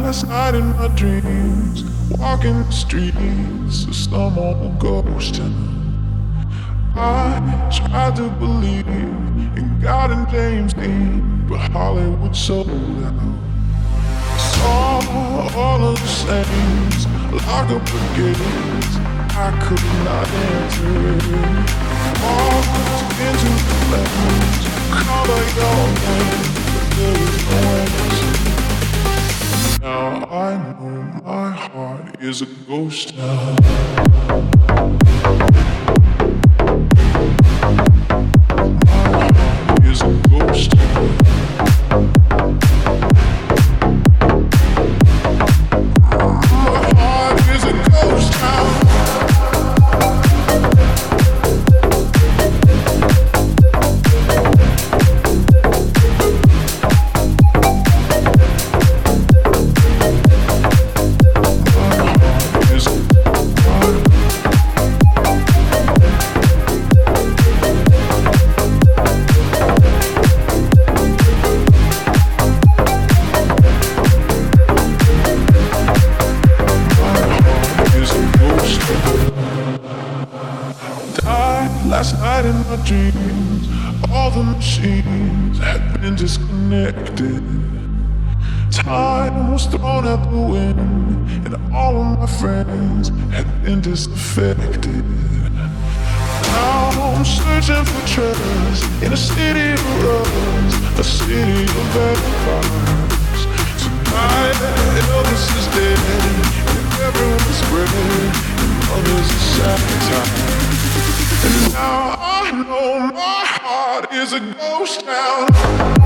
last night in my dreams, walking the streets of some old ghost town. I tried to believe in God and James Dean, but Hollywood sold out. Saw all of the saints lock up the gates I could not enter. Walked into the flames, called out your name, but there was no answer. Now I know my heart is a ghost town. My heart is a ghost town. My heart is a ghost town. Last night in my dreams, all the machines had been disconnected. Time was thrown out the wind, and all of my friends had been disaffected. Now I'm searching for treasures in a city of rust, a city of vampires. Tonight Elvis is dead, and everyone's spread, and others are satire. And now I know my heart is a ghost town.